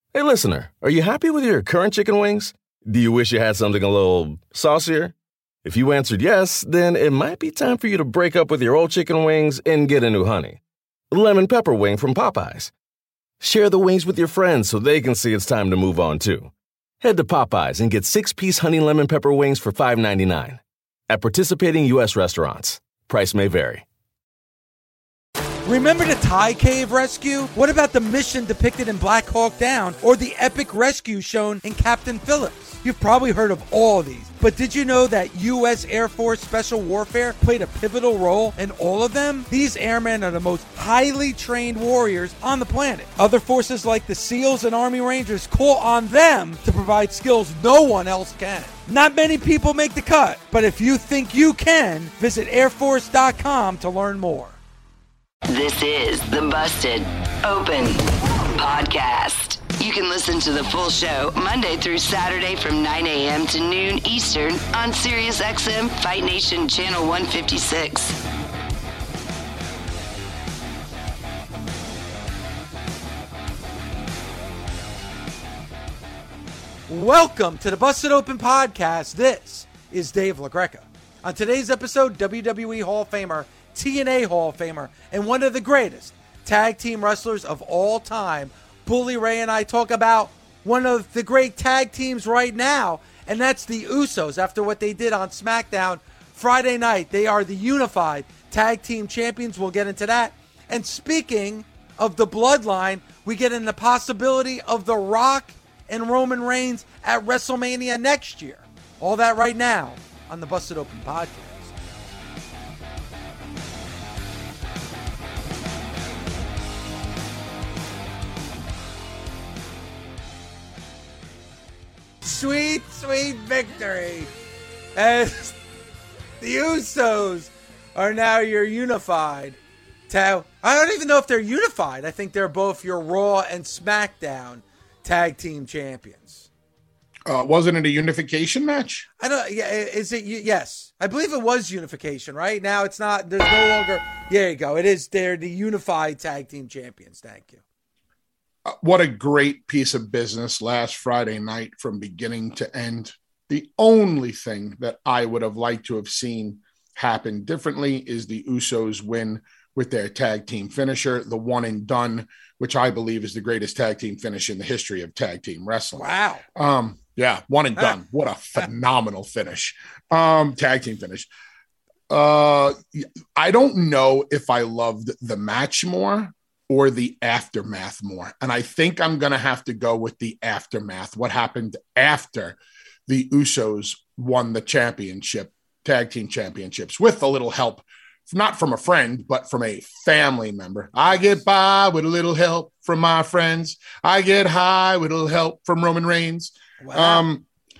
Hey, listener, are you happy with your current chicken wings? Do you wish you had something a little saucier? If you answered yes, then it might be time for you to break up with your old chicken wings and get a new honey. Lemon pepper wing from Popeyes. Share the wings with your friends so they can see it's time to move on too. Head to Popeyes and get 6-piece honey lemon pepper wings for $5.99. At participating U.S. restaurants. Price may vary. Remember the Thai cave rescue? What about the mission depicted in Black Hawk Down or the epic rescue shown in Captain Phillips? You've probably heard of all these, but did you know that U.S. Air Force Special Warfare played a pivotal role in all of them? These airmen are the most highly trained warriors on the planet. Other forces like the SEALs and Army Rangers call on them to provide skills no one else can. Not many people make the cut, but if you think you can, visit airforce.com to learn more. This is the Busted Open Podcast. You can listen to the full show Monday through Saturday from 9 a.m. to noon Eastern on SiriusXM Fight Nation Channel 156. Welcome to the Busted Open Podcast. This is Dave LaGreca. On today's episode, WWE Hall of Famer, TNA Hall of Famer, and one of the greatest tag team wrestlers of all time, Bully Ray, and I talk about one of the great tag teams right now, and that's the Usos. After what they did on SmackDown Friday night, they are the unified tag team champions. We'll get into that. And speaking of the bloodline, we get into the possibility of The Rock and Roman Reigns at WrestleMania next year. All that right now on the Busted Open Podcast. Sweet, sweet victory as the Usos are now your unified tag. I don't even know if they're unified. I think they're both your Raw and SmackDown tag team champions. Wasn't it a unification match? I don't. Yeah, is it? Yes, I believe it was unification. Right now, it's not. There's no longer. There you go. It is. They're the unified tag team champions. Thank you. What a great piece of business last Friday night from beginning to end. The only thing that I would have liked to have seen happen differently is the Usos win with their tag team finisher, the one and done, which I believe is the greatest tag team finish in the history of tag team wrestling. Wow. Yeah, one and done. What a phenomenal finish. Tag team finish. I don't know if I loved the match more or the aftermath more. And I think I'm going to have to go with the aftermath. What happened after the Usos won the championship, tag team championships, with a little help, not from a friend, but from a family member. I get by with a little help from my friends. I get high with a little help from Roman Reigns. Wow.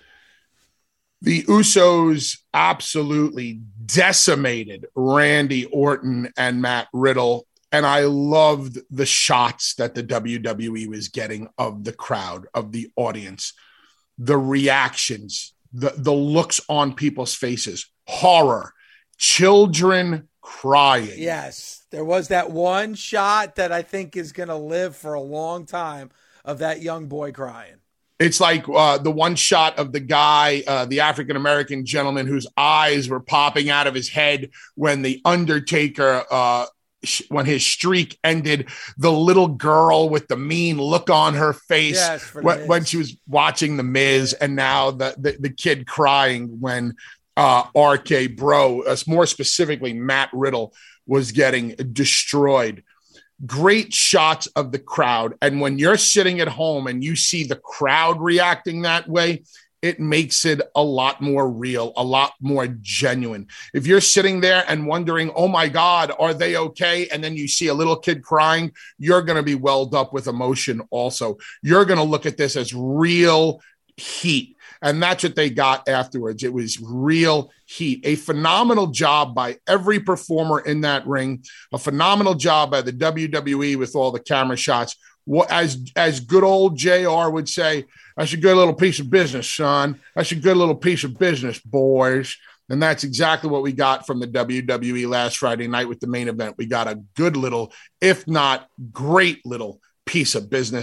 The Usos absolutely decimated Randy Orton and Matt Riddle. And I loved the shots that the WWE was getting of the crowd, of the audience, the reactions, the looks on people's faces, horror, children crying. Yes, there was that one shot that I think is going to live for a long time of that young boy crying. It's like the one shot of the guy, the African-American gentleman whose eyes were popping out of his head when the Undertaker, when his streak ended, the little girl with the mean look on her face when she was watching The Miz, and now the kid crying when RK Bro, more specifically Matt Riddle, was getting destroyed. Great shots of the crowd. And when you're sitting at home and you see the crowd reacting that way, it makes it a lot more real, a lot more genuine. If you're sitting there and wondering, oh my God, are they okay? And then you see a little kid crying, you're going to be welled up with emotion also. You're going to look at this as real heat. And that's what they got afterwards. It was real heat. A phenomenal job by every performer in that ring. A phenomenal job by the WWE with all the camera shots. As good old JR would say, that's a good little piece of business, son. That's a good little piece of business, boys. And that's exactly what we got from the WWE last Friday night with the main event. We got a good little, if not great little piece of business.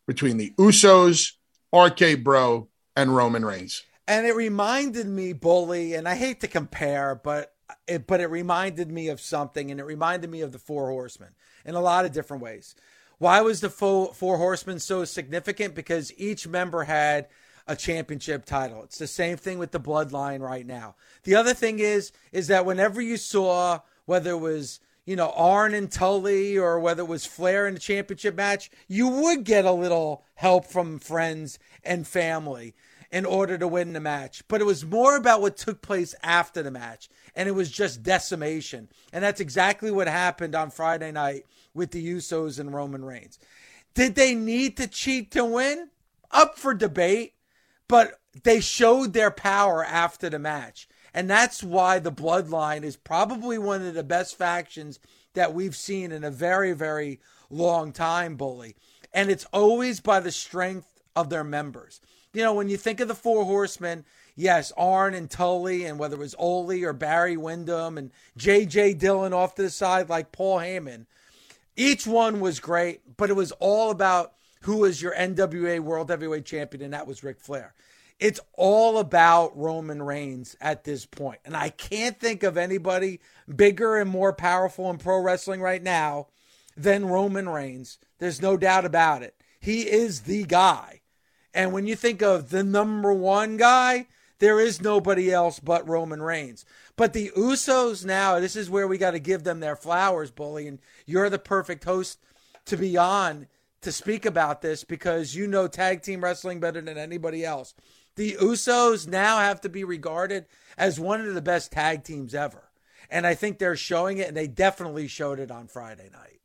between the Usos, RK Bro, and Roman Reigns. And it reminded me, Bully, and I hate to compare, but it reminded me of something, and it reminded me of the Four Horsemen in a lot of different ways. Why was the Four Horsemen so significant? Because each member had a championship title. It's the same thing with the Bloodline right now. The other thing is that whenever you saw, whether it was, Arn and Tully or whether it was Flair in the championship match, you would get a little help from friends and family in order to win the match. But it was more about what took place after the match. And it was just decimation. And that's exactly what happened on Friday night with the Usos and Roman Reigns. Did they need to cheat to win? Up for debate. But they showed their power after the match. And that's why the Bloodline is probably one of the best factions that we've seen in a very, very long time, Bully. And it's always by the strength of their members. When you think of the Four Horsemen, yes, Arn and Tully, and whether it was Ole or Barry Windham and J.J. Dillon off to the side like Paul Heyman, each one was great, but it was all about who was your NWA World Heavyweight Champion, and that was Ric Flair. It's all about Roman Reigns at this point. And I can't think of anybody bigger and more powerful in pro wrestling right now than Roman Reigns. There's no doubt about it. He is the guy. And when you think of the number one guy, there is nobody else but Roman Reigns. But the Usos now, this is where we got to give them their flowers, Bully. And you're the perfect host to be on to speak about this because you know tag team wrestling better than anybody else. The Usos now have to be regarded as one of the best tag teams ever. And I think they're showing it, and they definitely showed it on Friday night.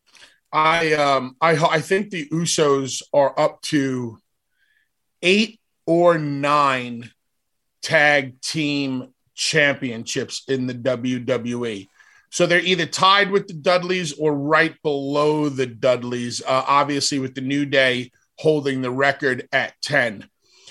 I think the Usos are up to 8 or 9 tag team championships in the WWE. So they're either tied with the Dudleys or right below the Dudleys, obviously with the New Day holding the record at 10.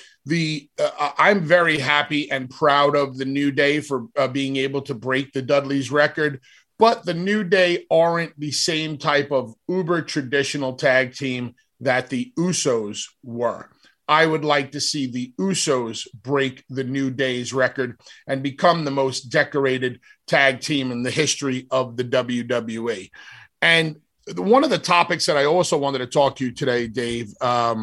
I'm very happy and proud of the New Day for being able to break the Dudleys record, but the New Day aren't the same type of uber traditional tag team that the Usos were. I would like to see the Usos break the New Day's record and become the most decorated tag team in the history of the WWE. And one of the topics that I also wanted to talk to you today, Dave,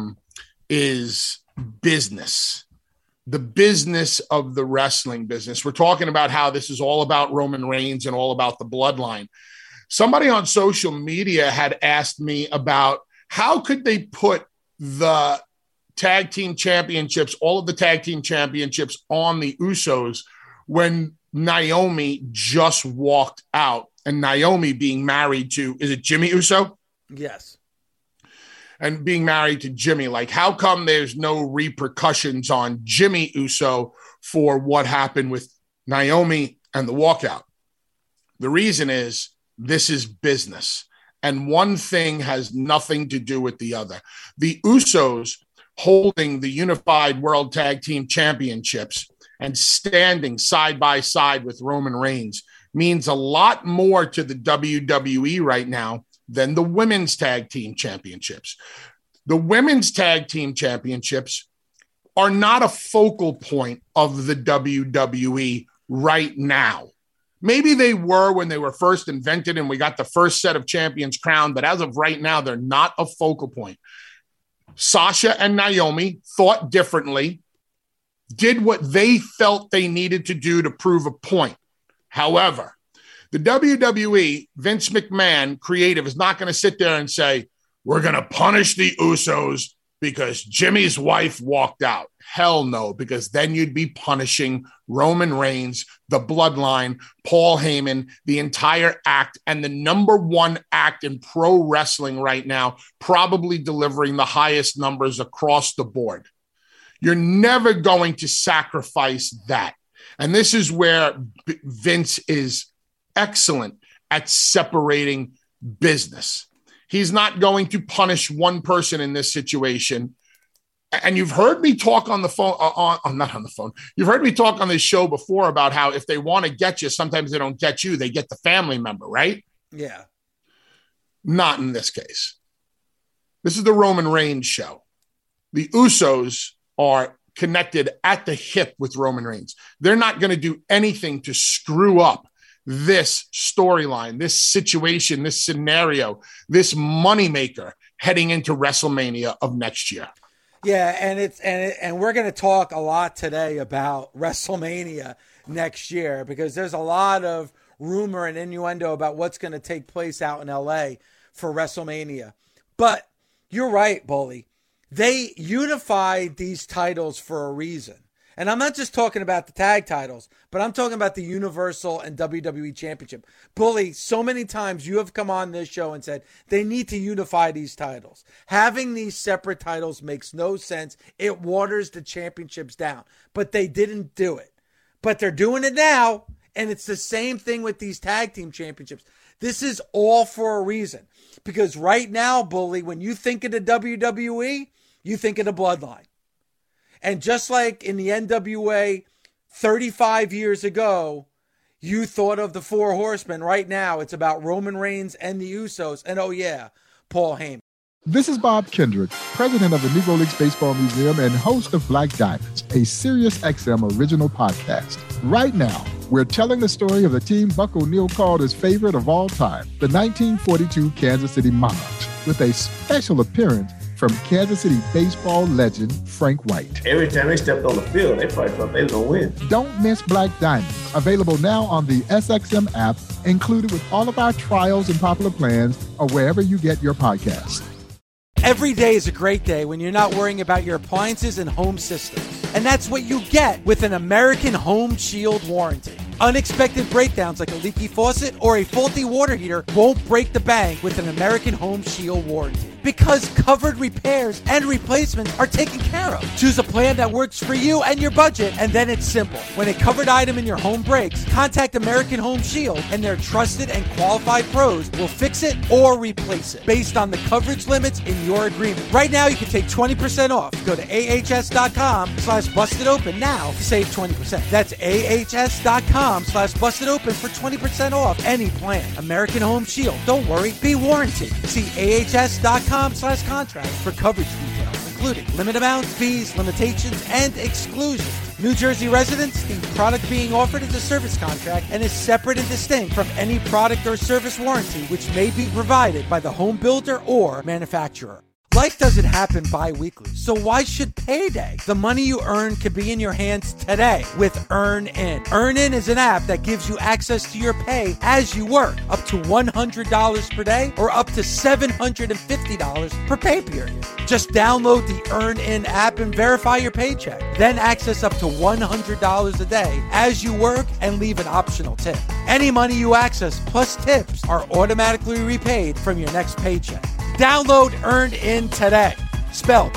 is business, the business of the wrestling business. We're talking about how this is all about Roman Reigns and all about the bloodline. Somebody on social media had asked me about how could they put the tag team championships, all of the tag team championships on the Usos when Naomi just walked out, and Naomi being married to, is it Jimmy Uso? Yes. And being married to Jimmy, like how come there's no repercussions on Jimmy Uso for what happened with Naomi and the walkout? The reason is this is business, and one thing has nothing to do with the other. The Usos holding the Unified World Tag Team Championships and standing side by side with Roman Reigns means a lot more to the WWE right now than the Women's Tag Team Championships. The Women's Tag Team Championships are not a focal point of the WWE right now. Maybe they were when they were first invented and we got the first set of champions crowned, but as of right now, they're not a focal point. Sasha and Naomi thought differently, did what they felt they needed to do to prove a point. However, the WWE, Vince McMahon, creative, is not going to sit there and say, we're going to punish the Usos because Jimmy's wife walked out. Hell no, because then you'd be punishing Roman Reigns, the Bloodline, Paul Heyman, the entire act, and the number one act in pro wrestling right now, probably delivering the highest numbers across the board. You're never going to sacrifice that. And this is where Vince is excellent at separating business. He's not going to punish one person in this situation. And you've heard me talk on the phone, not on the phone. You've heard me talk on this show before about how if they want to get you, sometimes they don't get you, they get the family member, right? Yeah. Not in this case. This is the Roman Reigns show. The Usos are connected at the hip with Roman Reigns. They're not going to do anything to screw up this storyline, this situation, this scenario, this moneymaker heading into WrestleMania of next year. Yeah, and we're going to talk a lot today about WrestleMania next year because there's a lot of rumor and innuendo about what's going to take place out in LA for WrestleMania. But you're right, Bully. They unified these titles for a reason. And I'm not just talking about the tag titles, but I'm talking about the Universal and WWE Championship. Bully, so many times you have come on this show and said they need to unify these titles. Having these separate titles makes no sense. It waters the championships down. But they didn't do it. But they're doing it now, and it's the same thing with these tag team championships. This is all for a reason. Because right now, Bully, when you think of the WWE, you think of the Bloodline. And just like in the NWA 35 years ago, you thought of the Four Horsemen. Right now, it's about Roman Reigns and the Usos. And oh yeah, Paul Heyman. This is Bob Kendrick, president of the Negro Leagues Baseball Museum and host of Black Diamonds, a SiriusXM original podcast. Right now, we're telling the story of the team Buck O'Neil called his favorite of all time, the 1942 Kansas City Monarchs, with a special appearance from Kansas City baseball legend Frank White. Every time they stepped on the field, they probably thought they was going to win. Don't miss Black Diamonds, available now on the SXM app, included with all of our trials and popular plans, or wherever you get your podcasts. Every day is a great day when you're not worrying about your appliances and home systems. And that's what you get with an American Home Shield warranty. Unexpected breakdowns like a leaky faucet or a faulty water heater won't break the bank with an American Home Shield warranty. Because covered repairs and replacements are taken care of. Choose a plan that works for you and your budget, and then it's simple. When a covered item in your home breaks, contact American Home Shield, and their trusted and qualified pros will fix it or replace it based on the coverage limits in your agreement. Right now, you can take 20% off. Go to ahs.com/bustedopen now to save 20%. That's ahs.com/bustedopen for 20% off any plan. American Home Shield. Don't worry, be warranted. See ahs.com/contract for coverage details, including limit amounts, fees, limitations, and exclusions. New Jersey residents, the product being offered is a service contract and is separate and distinct from any product or service warranty which may be provided by the home builder or manufacturer. Life doesn't happen bi-weekly, so why should payday? The money you earn could be in your hands today with EarnIn. EarnIn is an app that gives you access to your pay as you work, up to $100 per day or up to $750 per pay period. Just download the EarnIn app and verify your paycheck. Then access up to $100 a day as you work and leave an optional tip. Any money you access plus tips are automatically repaid from your next paycheck. Download EarnIn today, spelled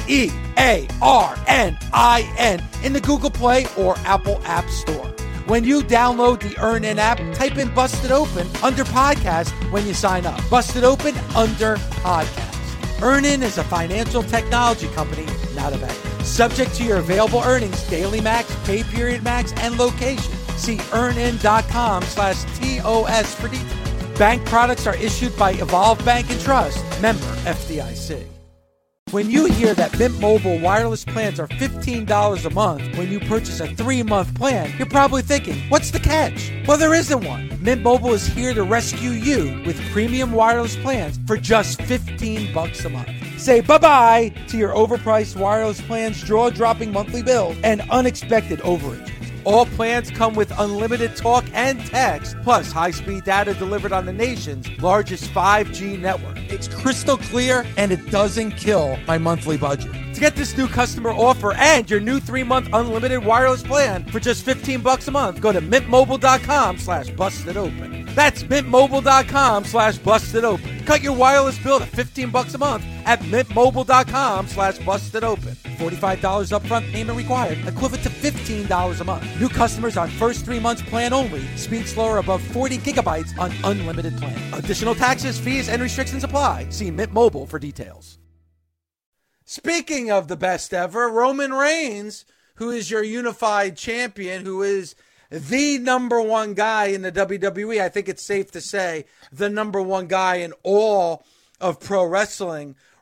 EARNIN, in the Google Play or Apple App Store. When you download the EarnIn app, type in Busted Open under podcast when you sign up. Busted Open under podcast. EarnIn is a financial technology company, not a bank. Subject to your available earnings, daily max, pay period max, and location. See earnin.com/TOS for details. Bank products are issued by Evolve Bank and Trust, member FDIC. When you hear that Mint Mobile wireless plans are $15 a month when you purchase a 3-month plan, you're probably thinking, what's the catch? Well, there isn't one. Mint Mobile is here to rescue you with premium wireless plans for just $15 a month. Say bye-bye to your overpriced wireless plans, jaw-dropping monthly bill, and unexpected overages. All plans come with unlimited talk and text, plus high-speed data delivered on the nation's largest 5G network. It's crystal clear, and it doesn't kill my monthly budget. To get this new customer offer and your new 3-month unlimited wireless plan for just $15 a month, go to mintmobile.com/bustedopen. That's mintmobile.com/bustedopen. Cut your wireless bill to $15 a month at mintmobile.com/bustedopen. $45 upfront payment required, equivalent to $15 a month. New customers on first 3 months plan only. Speed slower above 40 gigabytes on unlimited plan. Additional taxes, fees, and restrictions apply. See Mint Mobile for details. Speaking of the best ever, Roman Reigns, who is your unified champion, who is the number one guy in the WWE, I think it's safe to say the number one guy in all of pro wrestling.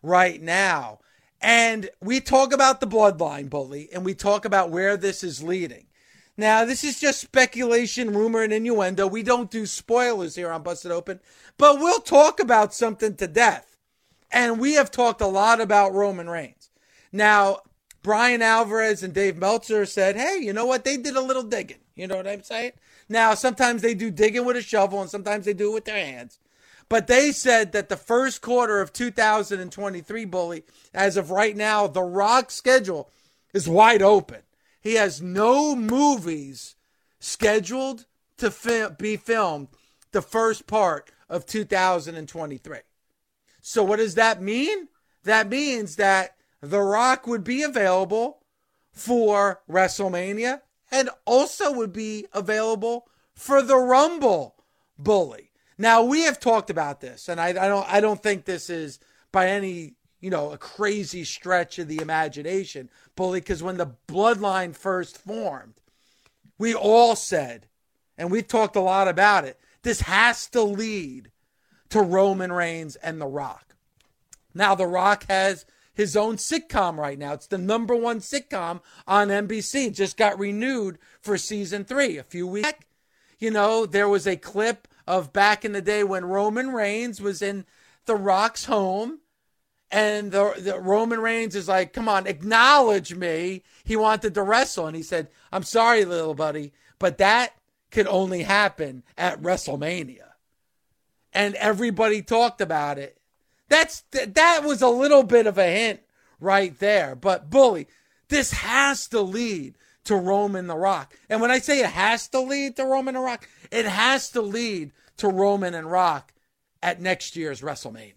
right now. And we talk about the bloodline, Bully, and we talk about where this is leading. Now, this is just speculation, rumor, and innuendo. We don't do spoilers here on Busted Open, but we'll talk about something to death. And we have talked a lot about Roman Reigns. Now, Brian Alvarez and Dave Meltzer said, hey, you know what? They did a little digging. You know what I'm saying? Now, sometimes they do digging with a shovel and sometimes they do it with their hands. But they said that the first quarter of 2023, Bully, as of right now, The Rock's schedule is wide open. He has no movies scheduled to be filmed the first part of 2023. So what does that mean? That means that The Rock would be available for WrestleMania and also would be available for the Rumble, Bully. Now, we have talked about this, and I don't think this is by any, a crazy stretch of the imagination, Bully, because when the bloodline first formed, we all said, and we've talked a lot about it, this has to lead to Roman Reigns and The Rock. Now, The Rock has his own sitcom right now. It's the number one sitcom on NBC. It just got renewed for season 3 a few weeks back. There was a clip of back in the day when Roman Reigns was in The Rock's home, and the Roman Reigns is like, come on, acknowledge me. He wanted to wrestle, and he said, I'm sorry, little buddy, but that could only happen at WrestleMania. And everybody talked about it. That was a little bit of a hint right there. But, Bully, this has to lead to Roman The Rock. And when I say it has to lead to Roman The Rock, it has to lead to Roman and Rock at next year's WrestleMania.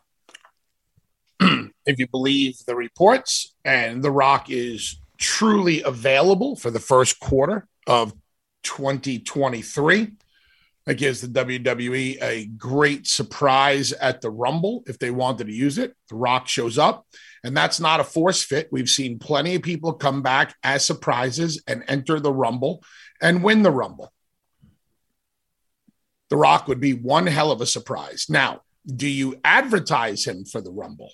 If you believe the reports, and The Rock is truly available for the first quarter of 2023, that gives the WWE a great surprise at the Rumble if they wanted to use it. The Rock shows up, and that's not a force fit. We've seen plenty of people come back as surprises and enter the Rumble and win the Rumble. The Rock would be one hell of a surprise. Now, do you advertise him for the Rumble?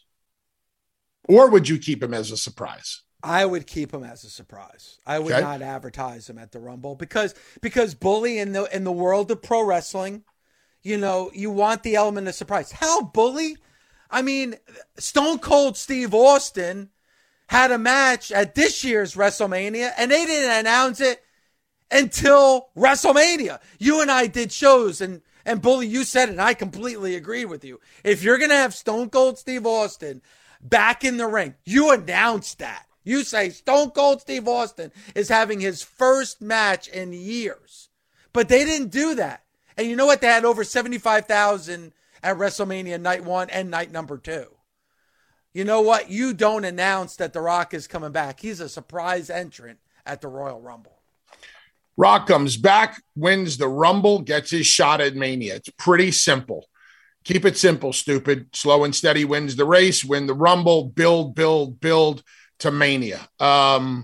Or would you keep him as a surprise? I would keep him as a surprise. I would not advertise him at the Rumble because Bully, in the world of pro wrestling, you want the element of surprise. Hell, Bully, I mean, Stone Cold Steve Austin had a match at this year's WrestleMania, and they didn't announce it until WrestleMania. You and I did shows, and Bully, you said it, and I completely agree with you. If you're going to have Stone Cold Steve Austin back in the ring, you announce that. You say Stone Cold Steve Austin is having his first match in years. But they didn't do that. And you know what? They had over 75,000 at WrestleMania night 1 and night number 2. You know what? You don't announce that The Rock is coming back. He's a surprise entrant at the Royal Rumble. Rock comes back, wins the Rumble, gets his shot at Mania. It's pretty simple. Keep it simple, stupid. Slow and steady wins the race, win the Rumble, build to Mania. I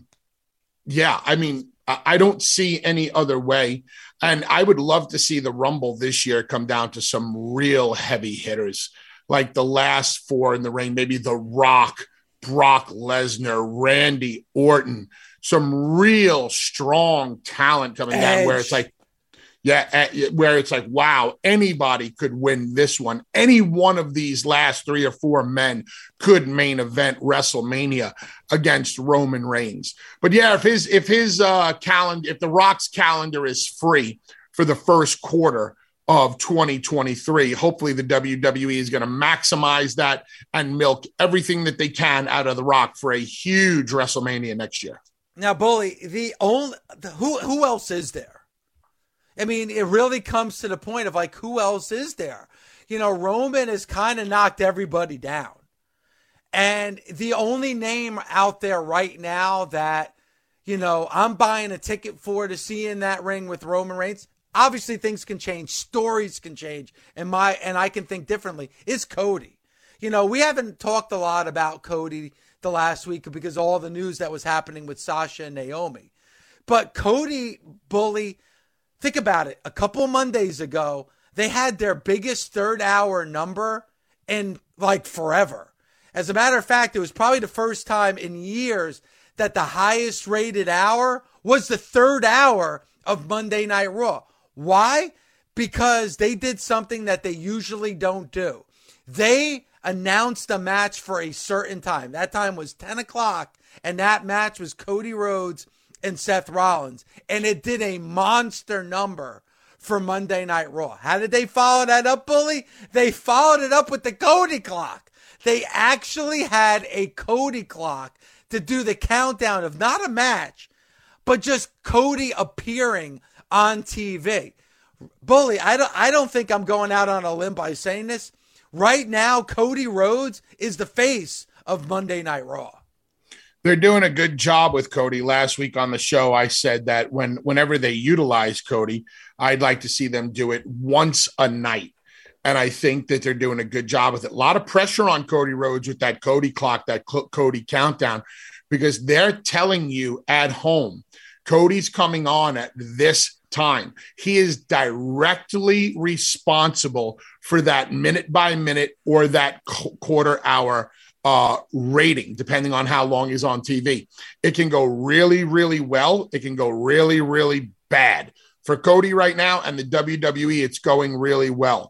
mean, I don't see any other way. And I would love to see the Rumble this year come down to some real heavy hitters, like the last 4 in the ring, maybe The Rock, Brock Lesnar, Randy Orton, some real strong talent coming down where it's like, where it's like, wow, anybody could win this one. Any one of these last 3 or 4 men could main event WrestleMania against Roman Reigns. But yeah, if The Rock's calendar is free for the first quarter of 2023, hopefully the WWE is going to maximize that and milk everything that they can out of The Rock for a huge WrestleMania next year. Now, Bully, who else is there? I mean, it really comes to the point of like, who else is there? Roman has kind of knocked everybody down. And the only name out there right now that, I'm buying a ticket for to see in that ring with Roman Reigns, obviously things can change, stories can change, and I can think differently, is Cody. We haven't talked a lot about Cody the last week because all the news that was happening with Sasha and Naomi. But Cody, Bully, think about it. A couple Mondays ago, they had their biggest third-hour number in, like, forever. As a matter of fact, it was probably the first time in years that the highest rated hour was the third hour of Monday Night Raw. Why? Because they did something that they usually don't do. They announced a match for a certain time. That time was 10 o'clock, and that match was Cody Rhodes and Seth Rollins. And it did a monster number for Monday Night Raw. How did they follow that up, Bully? They followed it up with the Cody clock. They actually had a Cody clock to do the countdown of not a match, but just Cody appearing on TV. Bully, I don't think I'm going out on a limb by saying this. Right now, Cody Rhodes is the face of Monday Night Raw. They're doing a good job with Cody. Last week on the show, I said that whenever they utilize Cody, I'd like to see them do it once a night. And I think that they're doing a good job with it. A lot of pressure on Cody Rhodes with that Cody clock, that Cody countdown, because they're telling you at home, Cody's coming on at this time. He is directly responsible for that minute by minute or that quarter hour rating, depending on how long he's on TV. It can go really, really well. It can go really, really bad. For Cody right now and the WWE, it's going really well.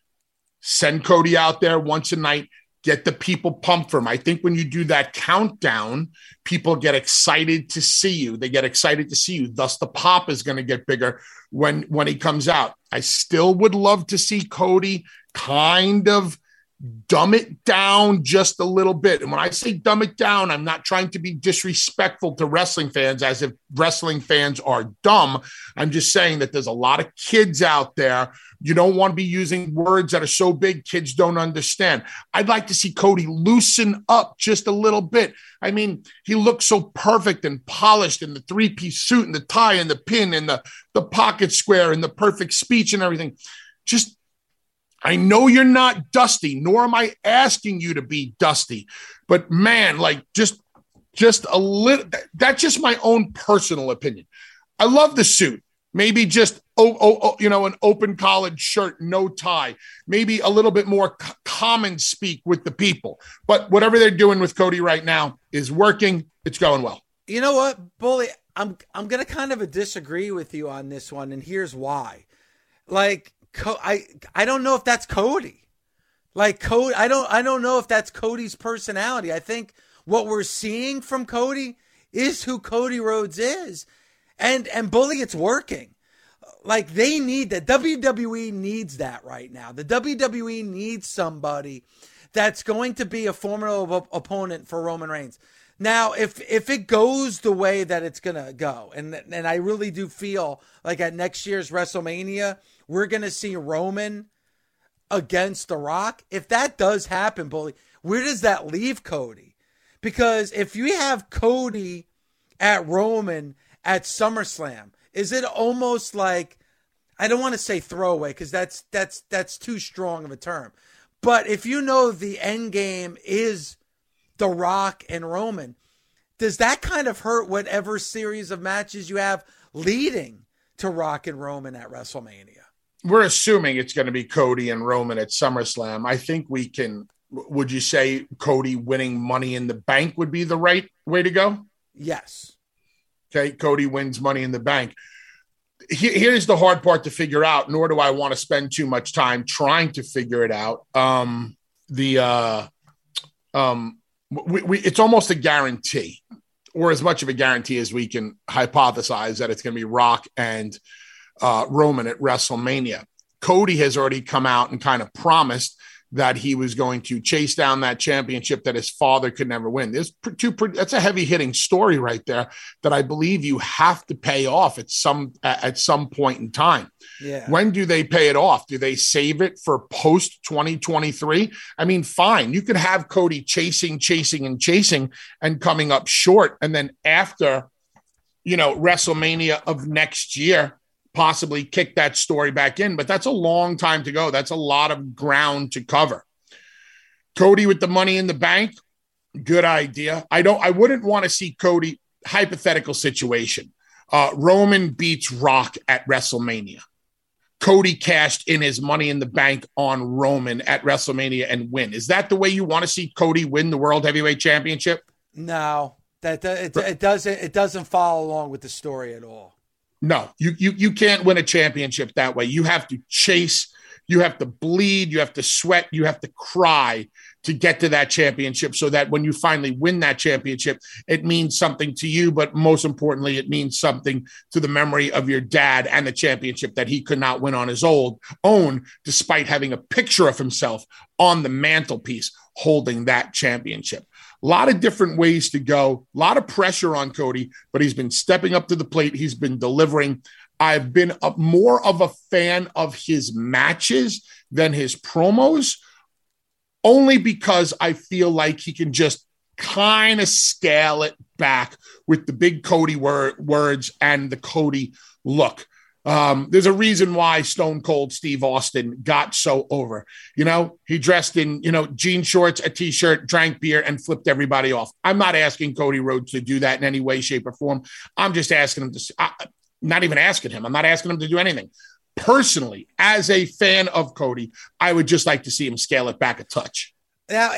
Send Cody out there once a night. Get the people pumped for him. I think when you do that countdown, people get excited to see you. They get excited to see you. Thus, the pop is going to get bigger when he comes out. I still would love to see Cody kind of dumb it down just a little bit. And when I say dumb it down, I'm not trying to be disrespectful to wrestling fans as if wrestling fans are dumb. I'm just saying that there's a lot of kids out there. You don't want to be using words that are so big kids don't understand. I'd like to see Cody loosen up just a little bit. I mean, he looks so perfect and polished in the three-piece suit and the tie and the pin and the pocket square and the perfect speech and everything. Just, I know you're not Dusty, nor am I asking you to be Dusty, but man, like just a little, that's just my own personal opinion. I love the suit. Maybe just, an open collared shirt, no tie, maybe a little bit more common speak with the people, but whatever they're doing with Cody right now is working. It's going well. You know what, Bully, I'm going to kind of disagree with you on this one. And here's why. Like, I don't know if that's Cody. Like Cody, I don't know if that's Cody's personality. I think what we're seeing from Cody is who Cody Rhodes is. And Bully, it's working. Like they need that. WWE needs that right now. The WWE needs somebody that's going to be a formidable opponent for Roman Reigns. Now, if it goes the way that it's going to go, and I really do feel like at next year's WrestleMania, we're going to see Roman against The Rock. If that does happen, Bully, where does that leave Cody? Because if you have Cody at Roman at SummerSlam, is it almost like, I don't want to say throwaway because that's too strong of a term. But if you know the end game is The Rock and Roman, does that kind of hurt whatever series of matches you have leading to Rock and Roman at WrestleMania? We're assuming it's going to be Cody and Roman at SummerSlam. I think we can, would you say Cody winning Money in the Bank would be the right way to go? Yes. Okay, Cody wins Money in the Bank. Here's the hard part to figure out, nor do I want to spend too much time trying to figure it out. It's almost a guarantee, or as much of a guarantee as we can hypothesize, that it's going to be Rock and Roman at WrestleMania. Cody has already come out and kind of promised that he was going to chase down that championship that his father could never win. That's a heavy hitting story right there that I believe you have to pay off at some point in time. Yeah. When do they pay it off? Do they save it for post 2023? I mean, fine. You could have Cody chasing and coming up short. And then after, WrestleMania of next year, possibly kick that story back in, but that's a long time to go. That's a lot of ground to cover. Cody with the Money in the Bank, good idea. I wouldn't want to see Cody, hypothetical situation. Roman beats Rock at WrestleMania. Cody cashed in his Money in the Bank on Roman at WrestleMania and win. Is that the way you want to see Cody win the World Heavyweight Championship? No, it doesn't follow along with the story at all. No, you can't win a championship that way. You have to chase, you have to bleed, you have to sweat, you have to cry to get to that championship, so that when you finally win that championship, it means something to you, but most importantly, it means something to the memory of your dad and the championship that he could not win on his own, despite having a picture of himself on the mantelpiece holding that championship. A lot of different ways to go, a lot of pressure on Cody, but he's been stepping up to the plate. He's been delivering. I've been more of a fan of his matches than his promos, only because I feel like he can just kind of scale it back with the big Cody words and the Cody look. There's a reason why Stone Cold Steve Austin got so over. He dressed in, jean shorts, a t-shirt, drank beer, and flipped everybody off. I'm not asking Cody Rhodes to do that in any way, shape, or form. I'm just asking him to, not even asking him. I'm not asking him to do anything. Personally, as a fan of Cody, I would just like to see him scale it back a touch. Now,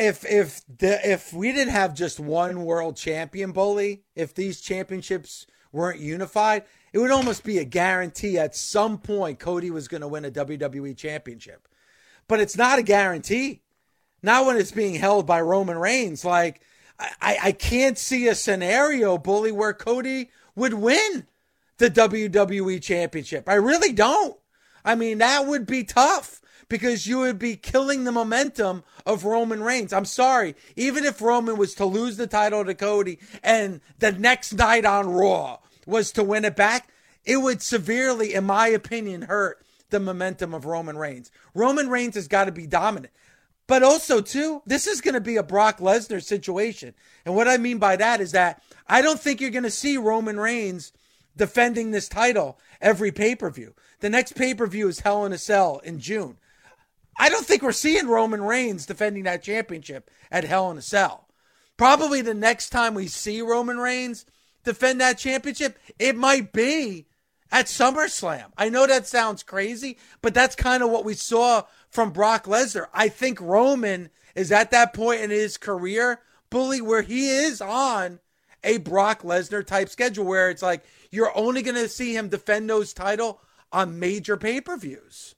if we didn't have just one world champion, Bully, if these championships weren't unified, it would almost be a guarantee at some point Cody was going to win a WWE championship. But it's not a guarantee. Not when it's being held by Roman Reigns. Like, I can't see a scenario, Bully, where Cody would win the WWE championship. I really don't. I mean, that would be tough because you would be killing the momentum of Roman Reigns. I'm sorry. Even if Roman was to lose the title to Cody and the next night on Raw was to win it back, it would severely, in my opinion, hurt the momentum of Roman Reigns. Roman Reigns has got to be dominant. But also, too, this is going to be a Brock Lesnar situation. And what I mean by that is that I don't think you're going to see Roman Reigns defending this title every pay-per-view. The next pay-per-view is Hell in a Cell in June. I don't think we're seeing Roman Reigns defending that championship at Hell in a Cell. Probably the next time we see Roman Reigns defend that championship, it might be at SummerSlam. I know that sounds crazy, but that's kind of what we saw from Brock Lesnar. I think Roman is at that point in his career, Bully, where he is on a Brock Lesnar type schedule where it's like you're only going to see him defend those title on major pay-per-views.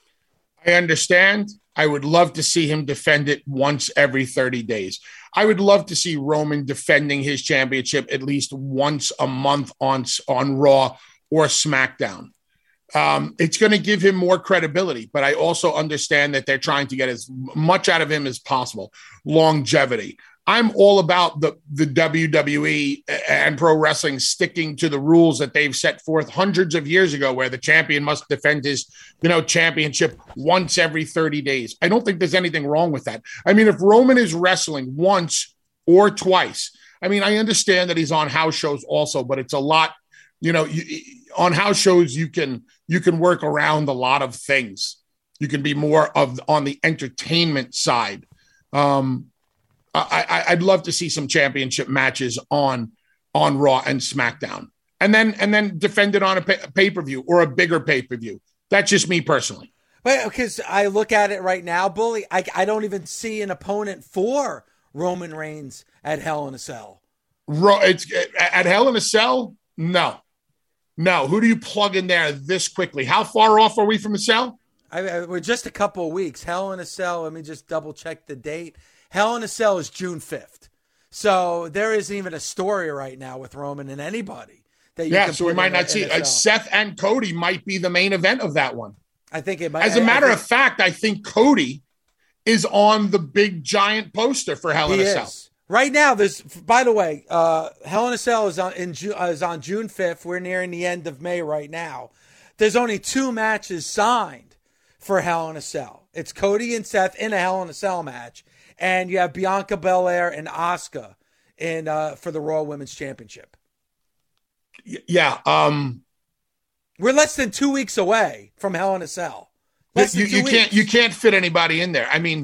I understand. I would love to see him defend it once every 30 days. I would love to see Roman defending his championship at least once a month on Raw or SmackDown. It's going to give him more credibility, but I also understand that they're trying to get as much out of him as possible. Longevity. I'm all about the WWE and pro wrestling sticking to the rules that they've set forth hundreds of years ago, where the champion must defend his, championship once every 30 days. I don't think there's anything wrong with that. I mean, if Roman is wrestling once or twice, I mean, I understand that he's on house shows also, but it's a lot, on house shows, you can work around a lot of things. You can be more on the entertainment side. I'd love to see some championship matches on Raw and SmackDown, and then defend it on a pay-per-view or a bigger pay-per-view. That's just me personally. But because I look at it right now, Bully, I don't even see an opponent for Roman Reigns at Hell in a Cell. It's at Hell in a Cell? No. Who do you plug in there this quickly? How far off are we from a cell? We're just a couple of weeks. Hell in a Cell. Let me just double check the date. Hell in a Cell is June 5th. So there isn't even a story right now with Roman and anybody. So we might not see it. Seth and Cody might be the main event of that one. I think it might. As a matter of fact, I think Cody is on the big giant poster for Hell in a Cell. Right now, by the way, Hell in a Cell is on June 5th. We're nearing the end of May right now. There's only 2 matches signed for Hell in a Cell. It's Cody and Seth in a Hell in a Cell match. And you have Bianca Belair and Asuka for the Raw Women's Championship. Yeah. We're less than 2 weeks away from Hell in a Cell. You can't fit anybody in there. I mean,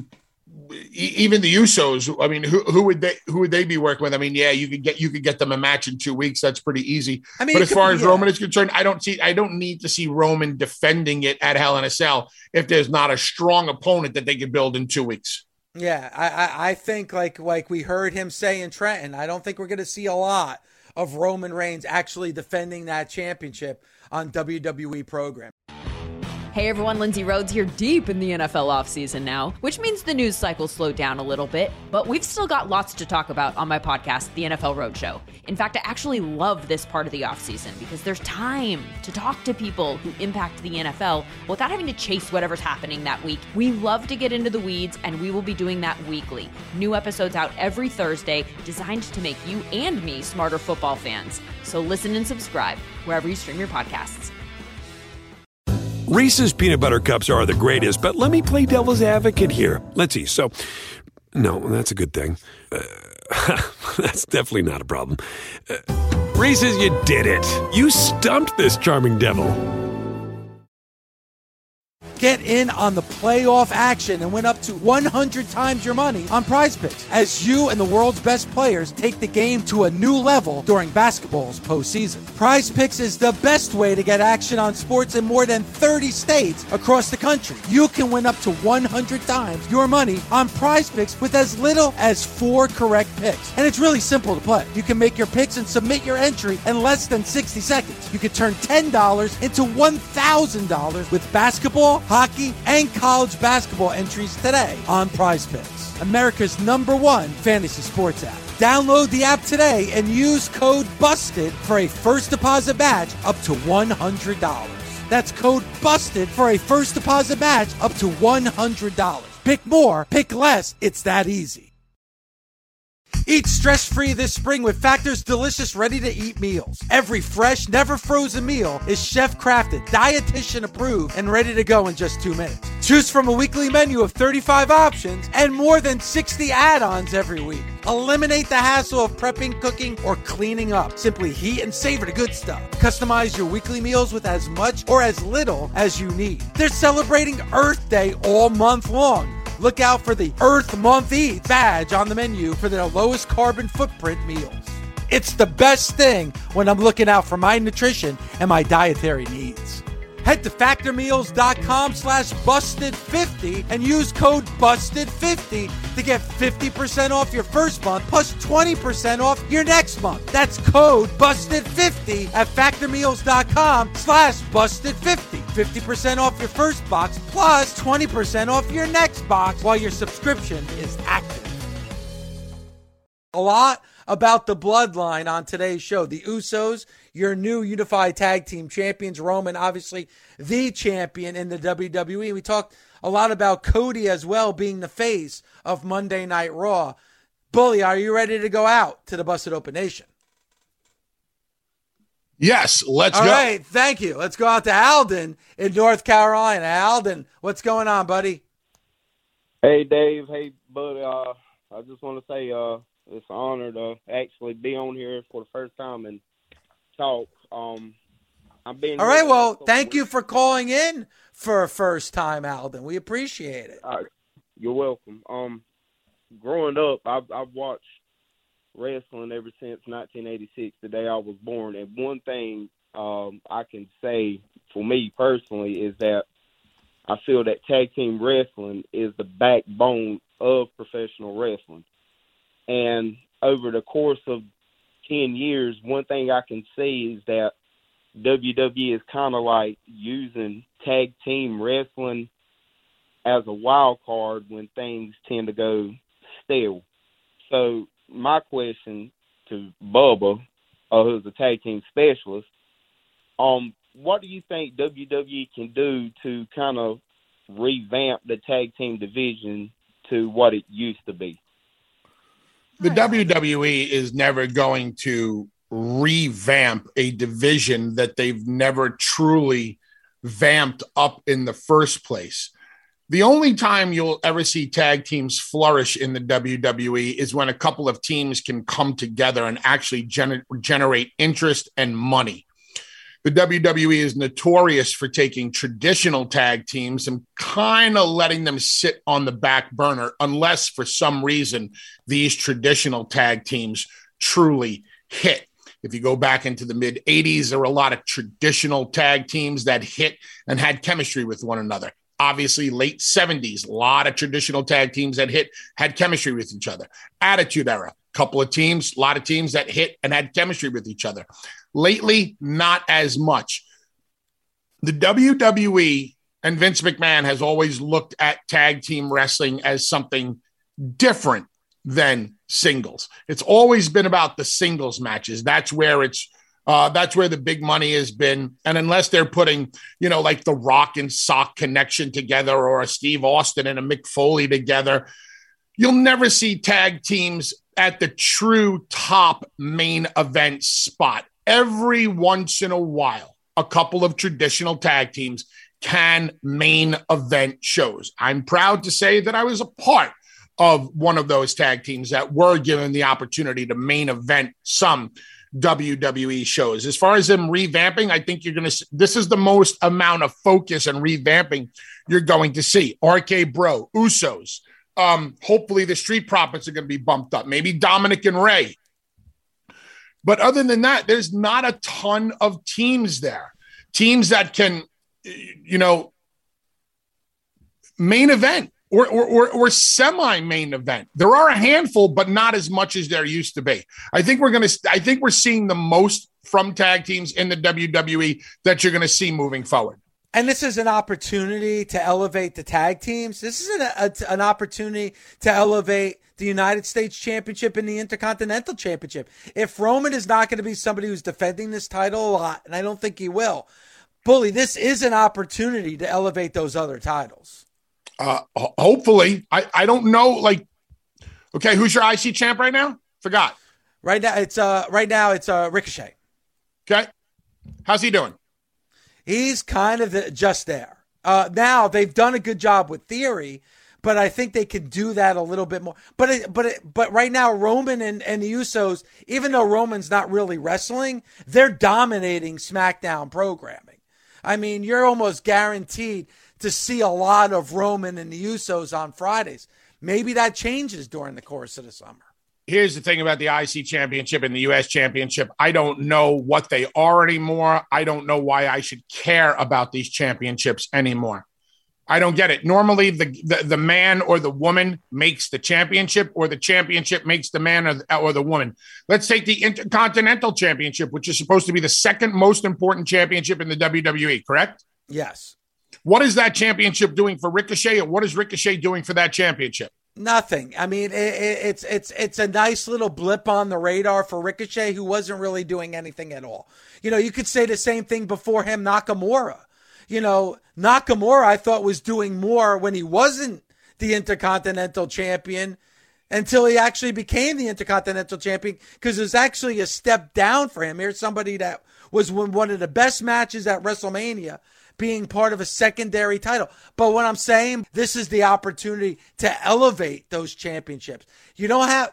even the Usos, I mean, who would they be working with? I mean, yeah, you could get them a match in 2 weeks. That's pretty easy. I mean, but as far as Roman is concerned, I don't need to see Roman defending it at Hell in a Cell if there's not a strong opponent that they could build in 2 weeks. Yeah, I think like we heard him say in Trenton, I don't think we're going to see a lot of Roman Reigns actually defending that championship on WWE program. Hey everyone, Lindsay Rhodes here, deep in the NFL offseason now, which means the news cycle slowed down a little bit, but we've still got lots to talk about on my podcast, The NFL Roadshow. In fact, I actually love this part of the offseason because there's time to talk to people who impact the NFL without having to chase whatever's happening that week. We love to get into the weeds, and we will be doing that weekly. New episodes out every Thursday, designed to make you and me smarter football fans. So listen and subscribe wherever you stream your podcasts. Reese's Peanut Butter Cups are the greatest, but let me play devil's advocate here. Let's see. So, no, that's a good thing. That's definitely not a problem. Reese's, you did it. You stumped this charming devil. Get in on the playoff action and win up to 100 times your money on Prize Picks as you and the world's best players take the game to a new level during basketball's postseason. Prize Picks is the best way to get action on sports in more than 30 states across the country. You can win up to 100 times your money on Prize Picks with as little as 4 correct picks. And it's really simple to play. You can make your picks and submit your entry in less than 60 seconds. You can turn $10 into $1,000 with basketball, hockey, and college basketball entries today on Prize Picks, America's #1 fantasy sports app. Download the app today and use code BUSTED for a first deposit match up to $100. That's code BUSTED for a first deposit match up to $100. Pick more, pick less. It's that easy. Eat stress-free this spring with Factor's delicious ready-to-eat meals. Every fresh, never-frozen meal is chef-crafted, dietitian-approved, and ready to go in just 2 minutes. Choose from a weekly menu of 35 options and more than 60 add-ons every week. Eliminate the hassle of prepping, cooking, or cleaning up. Simply heat and savor the good stuff. Customize your weekly meals with as much or as little as you need. They're celebrating Earth Day all month long. Look out for the Earth Month Eats badge on the menu for their lowest carbon footprint meals. It's the best thing when I'm looking out for my nutrition and my dietary needs. Head to factormeals.com/busted50 and use code BUSTED50 to get 50% off your first month plus 20% off your next month. That's code BUSTED50 at factormeals.com/busted50. 50% off your first box plus 20% off your next box while your subscription is active. A lot about the bloodline on today's show. The Usos, your new unified tag team champions. Roman, obviously the champion in the WWE. We talked a lot about Cody as well being the face of Monday Night Raw. Bully, are you ready to go out to the Busted Open Nation? Yes, let's go. All right, thank you. Let's go out to Alden in North Carolina. Alden, what's going on, buddy? Hey, Dave. Hey, buddy. I just want to say it's an honor to actually be on here for the first time and talk. I've been all right, well, thank you for calling in for a first time, Alden. We appreciate it. You're welcome. Growing up, I've watched wrestling ever since 1986, the day I was born. And one thing I can say for me personally is that I feel that tag team wrestling is the backbone of professional wrestling. And over the course of 10 years, one thing I can see is that WWE is kind of like using tag team wrestling as a wild card when things tend to go stale. So my question to Bubba, who's a tag team specialist, what do you think WWE can do to kind of revamp the tag team division to what it used to be? The WWE is never going to revamp a division that they've never truly vamped up in the first place. The only time you'll ever see tag teams flourish in the WWE is when a couple of teams can come together and actually generate interest and money. the WWE is notorious for taking traditional tag teams and kind of letting them sit on the back burner unless for some reason these traditional tag teams truly hit. If you go back into the mid 80s, there were a lot of traditional tag teams that hit and had chemistry with one another. Obviously, late 70s, a lot of traditional tag teams that hit had chemistry with each other. Attitude Era, couple of teams, a lot of teams that hit and had chemistry with each other. Lately, not as much. The WWE and Vince McMahon has always looked at tag team wrestling as something different than singles. It's always been about the singles matches. That's where the big money has been. And unless they're putting, like the Rock and Sock connection together or a Steve Austin and a Mick Foley together, you'll never see tag teams at the true top main event spot. Every once in a while, a couple of traditional tag teams can main event shows. I'm proud to say that I was a part of one of those tag teams that were given the opportunity to main event some WWE shows. As far as them revamping, I think this is the most amount of focus and revamping you're going to see. RK Bro, Usos. Hopefully the Street Profits are going to be bumped up. Maybe Dominic and Ray. But other than that, there's not a ton of teams there. Teams that can, main event or semi-main event. There are a handful, but not as much as there used to be. I think we're seeing the most from tag teams in the WWE that you're going to see moving forward. And this is an opportunity to elevate the tag teams. This is an opportunity to elevate the United States Championship and the Intercontinental Championship. If Roman is not going to be somebody who's defending this title a lot, and I don't think he will, Bully, this is an opportunity to elevate those other titles. Hopefully. I don't know. Okay, who's your IC champ right now? Forgot. Right now it's Ricochet. Okay. How's he doing? He's kind of just there. Now they've done a good job with Theory, but I think they could do that a little bit more. But right now, Roman and the Usos, even though Roman's not really wrestling, they're dominating SmackDown programming. I mean, you're almost guaranteed to see a lot of Roman and the Usos on Fridays. Maybe that changes during the course of the summer. Here's the thing about the IC Championship and the U.S. Championship. I don't know what they are anymore. I don't know why I should care about these championships anymore. I don't get it. Normally, the man or the woman makes the championship, or the championship makes the man or the woman. Let's take the Intercontinental Championship, which is supposed to be the second most important championship in the WWE, correct? Yes. What is that championship doing for Ricochet, and what is Ricochet doing for that championship? Nothing. I mean, it's a nice little blip on the radar for Ricochet, who wasn't really doing anything at all. You could say the same thing before him, Nakamura. Nakamura, I thought, was doing more when he wasn't the Intercontinental Champion until he actually became the Intercontinental Champion, because it was actually a step down for him. Here's somebody that was one of the best matches at WrestleMania, being part of a secondary title. But what I'm saying, this is the opportunity to elevate those championships. You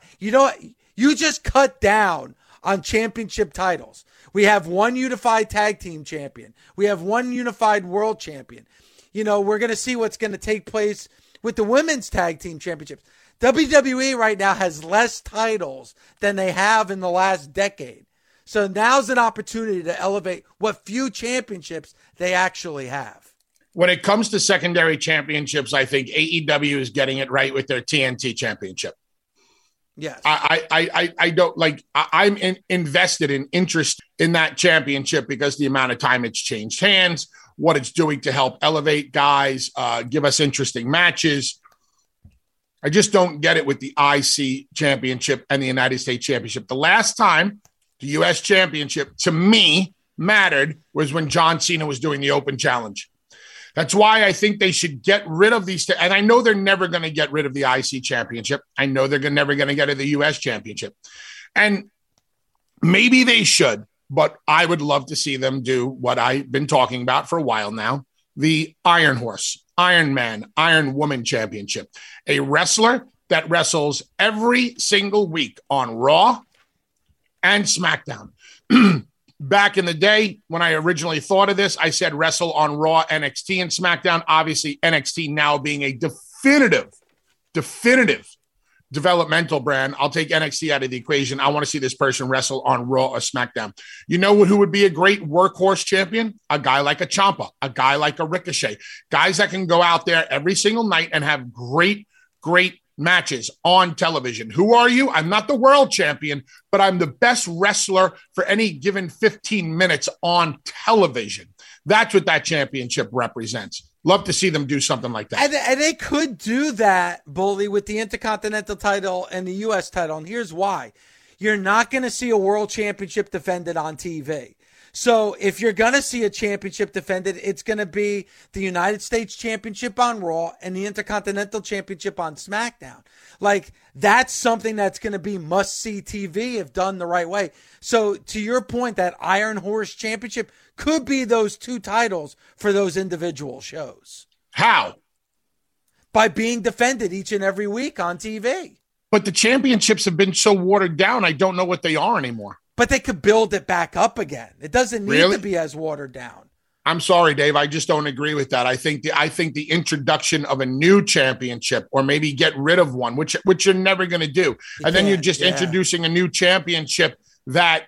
just cut down on championship titles. We have one unified tag team champion. We have one unified world champion. We're going to see what's going to take place with the women's tag team championships. WWE right now has less titles than they have in the last decade. So now's an opportunity to elevate what few championships they actually have. When it comes to secondary championships, I think AEW is getting it right with their TNT championship. Yes. I don't I'm invested in interest in that championship because the amount of time it's changed hands, what it's doing to help elevate guys, give us interesting matches. I just don't get it with the IC championship and the United States championship. The last time the U.S. championship, to me, mattered was when John Cena was doing the Open Challenge. That's why I think they should get rid of these. And I know they're never going to get rid of the IC championship. I know they're never going to get rid of the U.S. championship. And maybe they should, but I would love to see them do what I've been talking about for a while now, the Iron Horse, Iron Man, Iron Woman championship. A wrestler that wrestles every single week on Raw and SmackDown. Back in the day, when I originally thought of this, I said wrestle on Raw, NXT, and SmackDown. Obviously, NXT now being a definitive developmental brand. I'll take NXT out of the equation. I want to see this person wrestle on Raw or SmackDown. You know who would be a great workhorse champion? A guy like a Ciampa, a guy like a Ricochet, guys that can go out there every single night and have great matches on television. Who are you? I'm not the world champion, but I'm the best wrestler for any given 15 minutes on television. That's what that championship represents. Love to see them do something like that. And they could do that, Bully, with the Intercontinental title and the U.S. title. And here's why. You're not going to see a world championship defended on TV. So if you're going to see a championship defended, it's going to be the United States Championship on Raw and the Intercontinental Championship on SmackDown. Like, that's something that's going to be must-see TV if done the right way. So to your point, that Iron Horse Championship could be those two titles for those individual shows. How? By being defended each and every week on TV. But the championships have been so watered down, I don't know what they are anymore. But they could build it back up again. It doesn't need to be as watered down. I'm sorry, Dave. I just don't agree with that. I think the introduction of a new championship, or maybe get rid of one, which you're never going to do, and then you're just introducing a new championship that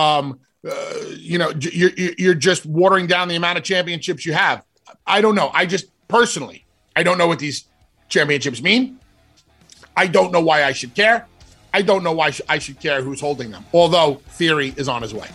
you're just watering down the amount of championships you have. I don't know. I just personally, I don't know what these championships mean. I don't know why I should care. I don't know why I should care who's holding them, although Theory is on his way.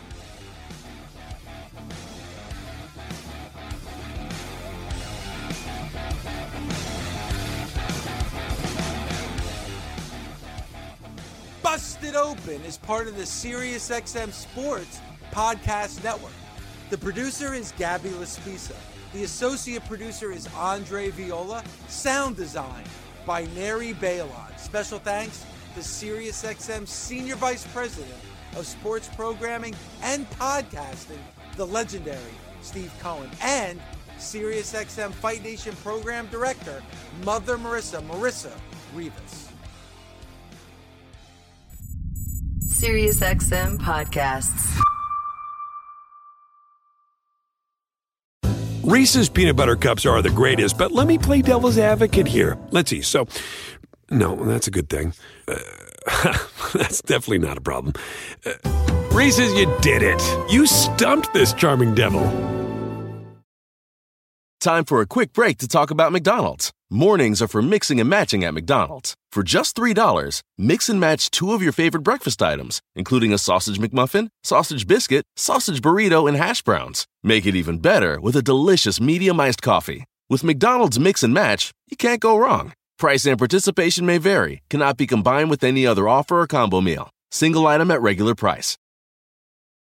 Busted Open is part of the SiriusXM Sports Podcast Network. The producer is Gabby Laspisa. The associate producer is Andre Viola. Sound design by Neri Balon. Special thanks to SiriusXM Senior Vice President of Sports Programming and Podcasting, the legendary Steve Cohen, and SiriusXM Fight Nation Program Director, Mother Marissa Rivas. SiriusXM Podcasts. Reese's Peanut Butter Cups are the greatest, but let me play devil's advocate here. Let's see. So, no, that's a good thing. That's definitely not a problem. Reese's, you did it. You stumped this charming devil. Time for a quick break to talk about McDonald's. Mornings are for mixing and matching at McDonald's. For just $3, mix and match two of your favorite breakfast items, including a sausage McMuffin, sausage biscuit, sausage burrito, and hash browns. Make it even better with a delicious medium-iced coffee. With McDonald's Mix and Match, you can't go wrong. Price and participation may vary. Cannot be combined with any other offer or combo meal. Single item at regular price.